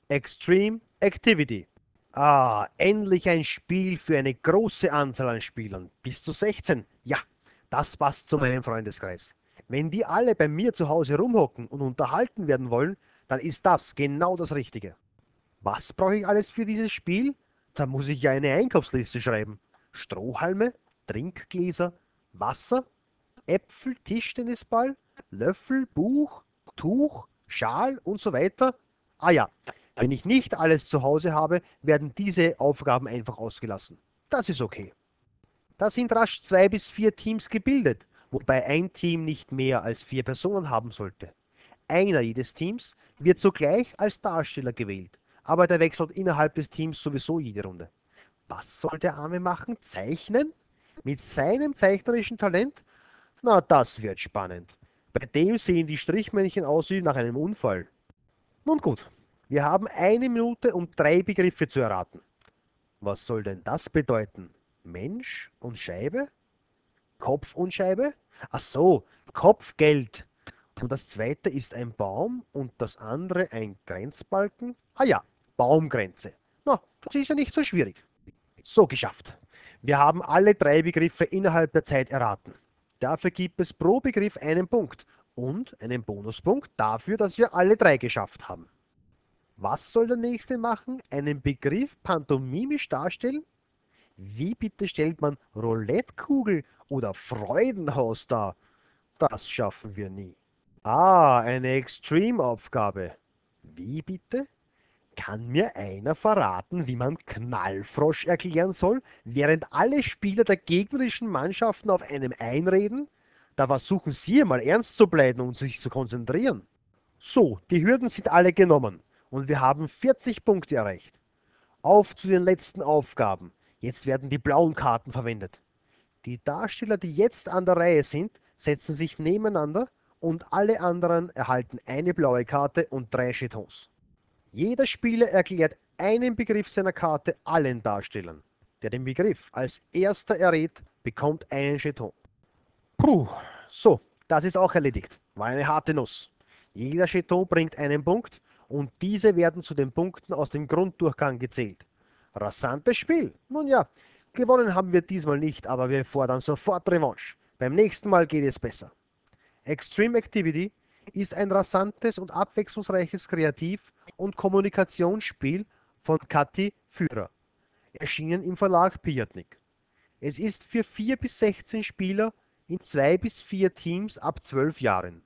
Extreme Activity. Ah, endlich ein Spiel für eine große Anzahl an Spielern. Bis zu 16. Ja, das passt zu meinem Freundeskreis. Wenn die alle bei mir zu Hause rumhocken und unterhalten werden wollen, dann ist das genau das Richtige. Was brauche ich alles für dieses Spiel? Da muss ich ja eine Einkaufsliste schreiben. Strohhalme, Trinkgläser, Wasser, Äpfel, Tischtennisball, Löffel, Buch, Tuch, Schal und so weiter. Ah ja, wenn ich nicht alles zu Hause habe, werden diese Aufgaben einfach ausgelassen. Das ist okay. Da sind rasch 2 bis 4 Teams gebildet, wobei ein Team nicht mehr als 4 Personen haben sollte. Einer jedes Teams wird sogleich als Darsteller gewählt, aber der wechselt innerhalb des Teams sowieso jede Runde. Was soll der Arme machen? Zeichnen? Mit seinem zeichnerischen Talent? Na, das wird spannend. Bei dem sehen die Strichmännchen aus wie nach einem Unfall. Nun gut, wir haben 1 Minute, um 3 Begriffe zu erraten. Was soll denn das bedeuten? Mensch und Scheibe? Kopf und Scheibe? Ach so, Kopfgeld. Und das zweite ist ein Baum und das andere ein Grenzbalken? Ah ja, Baumgrenze. Na, das ist ja nicht so schwierig. So geschafft. Wir haben alle 3 Begriffe innerhalb der Zeit erraten. Dafür gibt es pro Begriff einen Punkt und einen Bonuspunkt dafür, dass wir alle 3 geschafft haben. Was soll der Nächste machen? Einen Begriff pantomimisch darstellen? Wie bitte stellt man Roulettekugel oder Freudenhaus dar? Das schaffen wir nie. Ah, eine Extreme-Aufgabe. Wie bitte? Kann mir einer verraten, wie man Knallfrosch erklären soll, während alle Spieler der gegnerischen Mannschaften auf einem einreden? Da versuchen Sie mal ernst zu bleiben und sich zu konzentrieren. So, die Hürden sind alle genommen und wir haben 40 Punkte erreicht. Auf zu den letzten Aufgaben. Jetzt werden die blauen Karten verwendet. Die Darsteller, die jetzt an der Reihe sind, setzen sich nebeneinander und alle anderen erhalten eine blaue Karte und 3 Jetons. Jeder Spieler erklärt einen Begriff seiner Karte allen Darstellern. Der den Begriff als erster errät, bekommt einen Jeton. Puh, so, das ist auch erledigt. War eine harte Nuss. Jeder Jeton bringt einen Punkt und diese werden zu den Punkten aus dem Grunddurchgang gezählt. Rasantes Spiel. Nun ja, gewonnen haben wir diesmal nicht, aber wir fordern sofort Revanche. Beim nächsten Mal geht es besser. Extreme Activity ist ein rasantes und abwechslungsreiches Kreativ- und Kommunikationsspiel von Kathi Führer, erschienen im Verlag Pijatnik. Es ist für 4 bis 16 Spieler in 2 bis 4 Teams ab 12 Jahren.